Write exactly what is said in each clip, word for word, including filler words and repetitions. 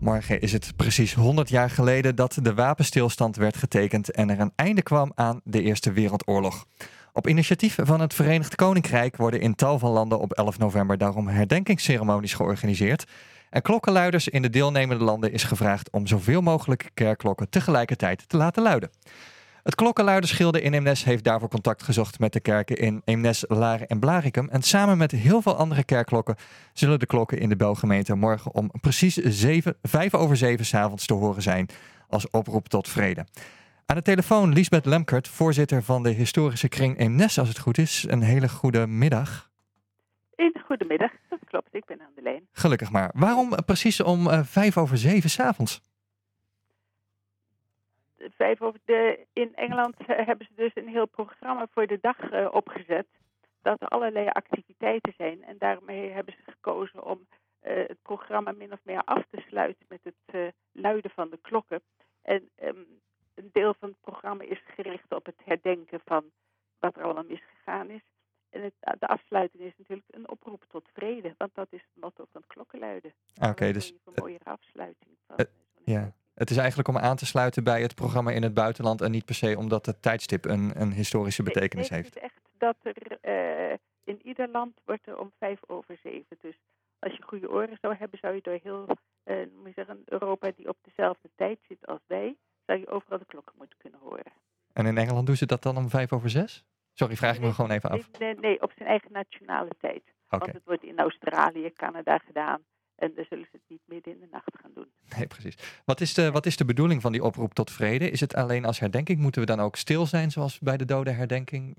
Morgen is het precies honderd jaar geleden dat de wapenstilstand werd getekend en er een einde kwam aan de Eerste Wereldoorlog. Op initiatief van het Verenigd Koninkrijk worden in tal van landen op elf november daarom herdenkingsceremonies georganiseerd. En klokkenluiders in de deelnemende landen is gevraagd om zoveel mogelijk kerkklokken tegelijkertijd te laten luiden. Het klokkenluidersgilde in Eemnes heeft daarvoor contact gezocht met de kerken in Eemnes, Laren en Blaricum. En samen met heel veel andere kerkklokken zullen de klokken in de Belgemeente morgen om precies zeven, vijf over zeven 's avonds te horen zijn als oproep tot vrede. Aan de telefoon Liesbeth Lemkert, voorzitter van de historische kring Eemnes, als het goed is. Een hele goede middag. Een goedemiddag, dat klopt, ik ben aan de lijn. Gelukkig maar. Waarom precies om uh, vijf over zeven 's avonds? Vijf over de, in Engeland uh, hebben ze dus een heel programma voor de dag uh, opgezet. Dat er allerlei activiteiten zijn. En daarmee hebben ze gekozen om uh, het programma min of meer af te sluiten met het uh, luiden van de klokken. En um, een deel van het programma is gericht op het herdenken van wat er allemaal misgegaan is. En het, de afsluiting is natuurlijk een oproep tot vrede. Want dat is het motto van het klokkenluiden. Oké, okay, dus... Een mooiere afsluiting van uh, ja. Het is eigenlijk om aan te sluiten bij het programma in het buitenland en niet per se omdat het tijdstip een, een historische betekenis nee, heeft. Het is echt dat er uh, in ieder land wordt er om vijf over zeven. Dus als je goede oren zou hebben, zou je door heel uh, moet je zeggen, Europa die op dezelfde tijd zit als wij, zou je overal de klokken moeten kunnen horen. En in Engeland doen ze dat dan om vijf over zes? Sorry, vraag ik nee, me gewoon even af. Nee, nee, nee, op zijn eigen nationale tijd. Okay. Want het wordt in Australië, Canada gedaan. En dan zullen ze het niet midden in de nacht gaan doen. Nee, precies. Wat is, de, wat is de bedoeling van die oproep tot vrede? Is het alleen als herdenking? Moeten we dan ook stil zijn, zoals bij de dodenherdenking?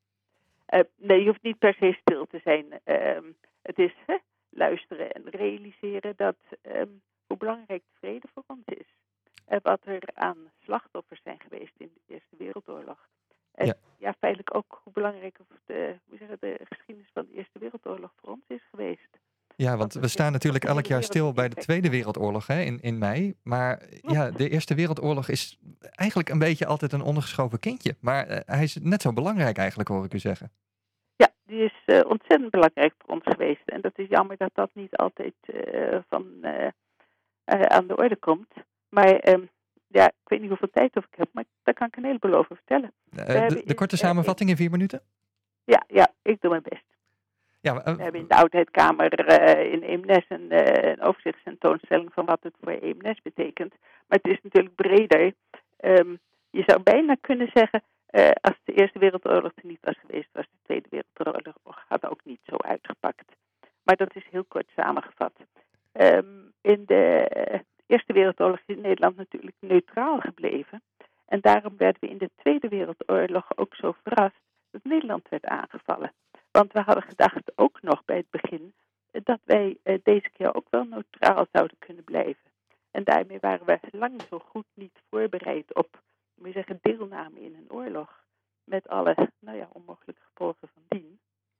Uh, nee, je hoeft niet per se stil te zijn. Uh, het is hè, luisteren en realiseren dat um, hoe belangrijk de vrede voor ons is. Uh, wat er aan slachtoffers zijn geweest in de Eerste Wereldoorlog. En ja. ja, feitelijk ook hoe belangrijk of de, hoe zeggen, de geschiedenis van de Eerste Wereldoorlog voor ons is geweest. Ja, want we staan natuurlijk elk jaar stil bij de Tweede Wereldoorlog hè, in, in mei. Maar ja, de Eerste Wereldoorlog is eigenlijk een beetje altijd een ondergeschoven kindje. Maar uh, hij is net zo belangrijk eigenlijk, hoor ik u zeggen. Ja, die is uh, ontzettend belangrijk voor ons geweest. En dat is jammer dat dat niet altijd uh, van, uh, uh, aan de orde komt. Maar um, ja, ik weet niet hoeveel tijd of ik heb, maar daar kan ik een heleboel over vertellen. Uh, de, de in, korte samenvatting in vier minuten? Ja, ja, ik doe mijn best. Ja, uh, we hebben in de Oudheidkamer uh, in Eemnes een, uh, een overzichtstentoonstelling van wat het voor Eemnes betekent. Maar het is natuurlijk breder. Um, je zou bijna kunnen zeggen, uh, als de Eerste Wereldoorlog er niet was geweest, was de Tweede Wereldoorlog had ook niet zo uitgepakt. Maar dat is heel kort samengevat. Um, in de uh, Eerste Wereldoorlog is Nederland natuurlijk neutraal gebleven. En daarom werden we in de Tweede Wereldoorlog ook zo verrast dat Nederland werd aangevallen. Want we hadden gedacht, ook nog bij het begin, dat wij uh, deze keer ook wel neutraal zouden kunnen blijven. En daarmee waren we lang zo goed niet voorbereid op, moet je zeggen, deelname in een oorlog. Met alle, nou ja, onmogelijke gevolgen van dien.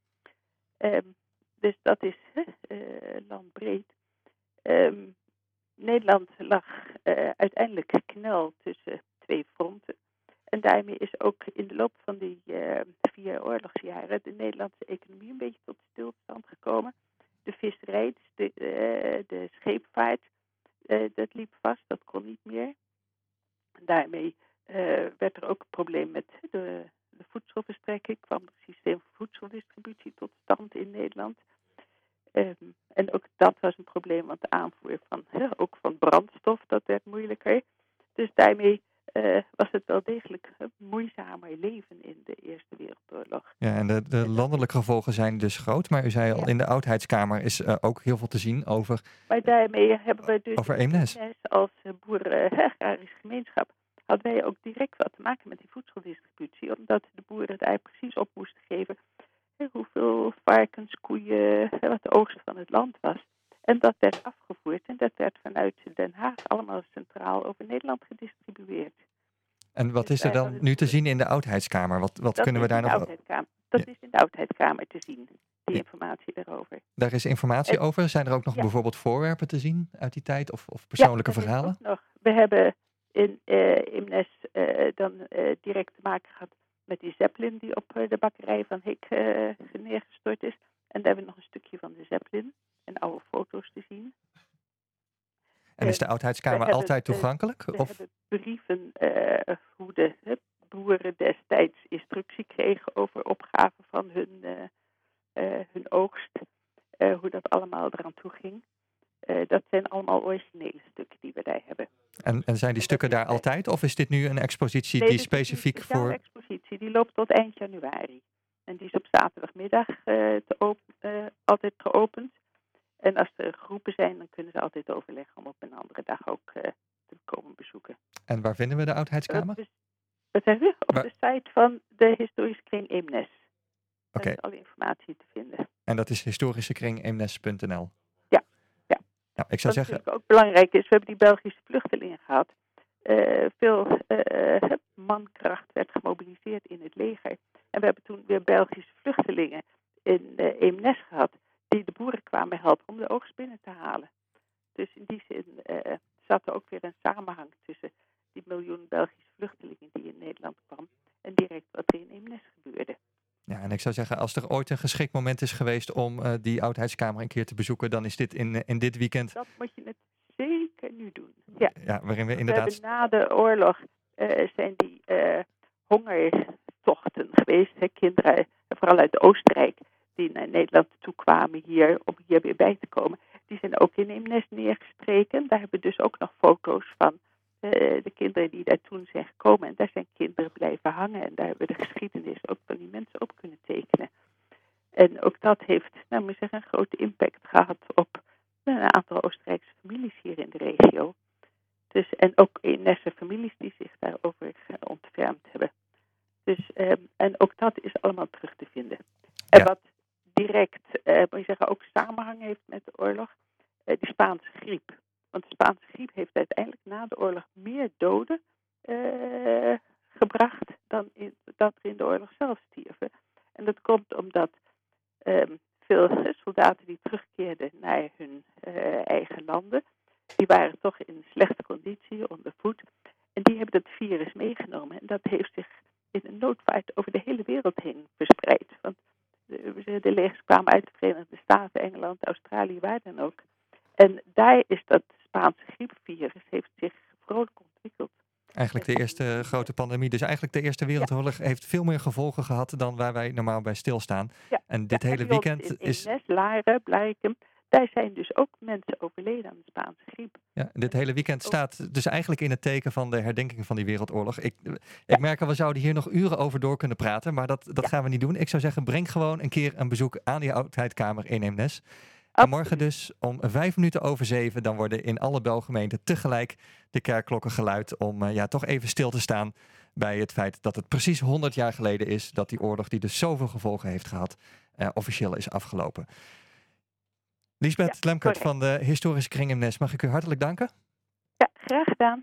Um, dus dat is uh, landbreed. Um, Nederland lag uh, uiteindelijk knel tussen twee fronten. En daarmee is ook in de loop van die uh, vier oorlogsjaren de Nederlandse economie een beetje tot stilstand gekomen. De visserij, de, uh, de scheepvaart, uh, dat liep vast, dat kon niet meer. En daarmee uh, werd er ook een probleem met de, de voedselverstrekking. Kwam het systeem van voedseldistributie tot stand in Nederland. Um, en ook dat was een probleem, want de aanvoer van, uh, ook van brandstof, dat werd moeilijker. Dus daarmee Uh, was het wel degelijk een moeizamer leven in de Eerste Wereldoorlog. Ja, en de, de landelijke gevolgen zijn dus groot, maar u zei al, ja. In de Oudheidskamer is uh, ook heel veel te zien over Maar daarmee hebben we dus over Eemnes. Als boeren-agrarische gemeenschap hadden wij ook direct wat te maken met die voedseldistributie, omdat de boeren daar precies op moesten geven hè, hoeveel varkens, koeien, hè, wat de oogst van het land was. En dat werd afgevoerd en dat werd vanuit Den Haag allemaal centraal over Nederland gedistribueerd. En wat is er dan nu te zien in de Oudheidskamer? Wat, wat kunnen we daar nog over? Dat ja. is in de Oudheidskamer te zien, die informatie daarover. Daar is informatie en, over? Zijn er ook nog ja. bijvoorbeeld voorwerpen te zien uit die tijd of, of persoonlijke ja, verhalen? Nog. We hebben in uh, Eemnes uh, dan uh, direct te maken gehad met die Zeppelin die op uh, de bakkerij van Hik uh, neergestort is. En daar hebben we nog een stukje van de Zeppelin en oude foto's te zien. En is de Oudheidskamer uh, altijd hebben, toegankelijk? We of? hebben brieven uh, hoe de uh, boeren destijds instructie kregen over opgave van hun, uh, uh, hun oogst. Uh, hoe dat allemaal eraan toe ging. Uh, dat zijn allemaal originele stukken die we daar hebben. En, en zijn die en stukken daar is, altijd? Of is dit nu een expositie nee, die dit specifiek is een voor... een expositie. Die loopt tot eind januari. En die is op zaterdagmiddag uh, te open, uh, altijd geopend. En als er groepen zijn, dan kunnen ze altijd overleggen om op een andere dag ook uh, te komen bezoeken. En waar vinden we de Oudheidskamer? Uh, wat zeg je? Op waar? De site van de Historische Kring Eemnes. Daar okay. is alle informatie te vinden. En dat is historischekringeemnes punt n l? Ja, ja. Nou, ik zou Wat zeggen... natuurlijk ook belangrijk is, we hebben die Belgische vluchtelingen gehad. Uh, veel uh, mankracht werd gemobiliseerd in het leger. En we hebben toen weer Belgische vluchtelingen in uh, Eemnes gehad, die de boeren kwamen helpen om de oogst binnen te halen. Dus in die zin uh, zat er ook weer een samenhang tussen die miljoen Belgische vluchtelingen die in Nederland kwamen en direct wat er in Eemnes gebeurde. Ja, en ik zou zeggen, als er ooit een geschikt moment is geweest om uh, die Oudheidskamer een keer te bezoeken, dan is dit in, uh, in dit weekend. Dat moet je het zeker nu doen. Ja, ja waarin we inderdaad... We hebben na de oorlog uh, zijn die uh, hongertochten geweest. Hè, kinderen, vooral uit Oostenrijk, die naar Nederland toe kwamen hier, om hier weer bij te komen. Die zijn ook in Eemnes neergestreken. Daar hebben we dus ook nog foto's van uh, de kinderen die daar toen zijn gekomen. En daar zijn kinderen blijven hangen. En daar hebben we de geschiedenis ook van die mensen op kunnen tekenen. En ook dat heeft, nou moet ik zeggen, een grote impact gehad op een aantal Oostenrijkse families hier in de regio. Dus, en ook Eemnesse families die zich daarover uh, ontfermd hebben. Dus, um, en ook dat is allemaal terug te vinden. En ja. wat direct, uh, moet je zeggen, ook samenhang heeft met de oorlog, uh, die Spaanse griep. Want de Spaanse griep heeft uiteindelijk na de oorlog meer doden uh, gebracht dan in, dat er in de oorlog zelf stierven. En dat komt omdat um, veel soldaten die terugkeerden naar hun uh, eigen landen, die waren toch in slechte conditie, onder voet. En die hebben dat virus meegenomen. En dat heeft zich in een noodvaart over de hele wereld heen verspreid. Want de, de legers kwamen uit de Verenigde Staten, Engeland, Australië, waar dan ook. En daar is dat Spaanse griepvirus heeft zich vrolijk ontwikkeld. Eigenlijk de eerste grote pandemie. Dus eigenlijk de Eerste Wereldoorlog ja. heeft veel meer gevolgen gehad dan waar wij normaal bij stilstaan. Ja. En dit ja, hele weekend in, is... In Eemnes, Laren, Blijkum, daar zijn dus ook mensen overleden aan de Spaanse griep. Ja, dit hele weekend staat dus eigenlijk in het teken van de herdenking van die Wereldoorlog. Ik, ik ja. merk al, we zouden hier nog uren over door kunnen praten, maar dat, dat ja. gaan we niet doen. Ik zou zeggen, breng gewoon een keer een bezoek aan die Oudheidskamer in Eemnes. En morgen dus om vijf minuten over zeven, dan worden in alle Belgemeenten tegelijk de kerkklokken geluid om uh, ja, toch even stil te staan bij het feit dat het precies honderd jaar geleden is dat die oorlog, die dus zoveel gevolgen heeft gehad, uh, officieel is afgelopen. Liesbeth ja, Lemkert van de Historische Kring Eemnes, mag ik u hartelijk danken? Ja, graag gedaan.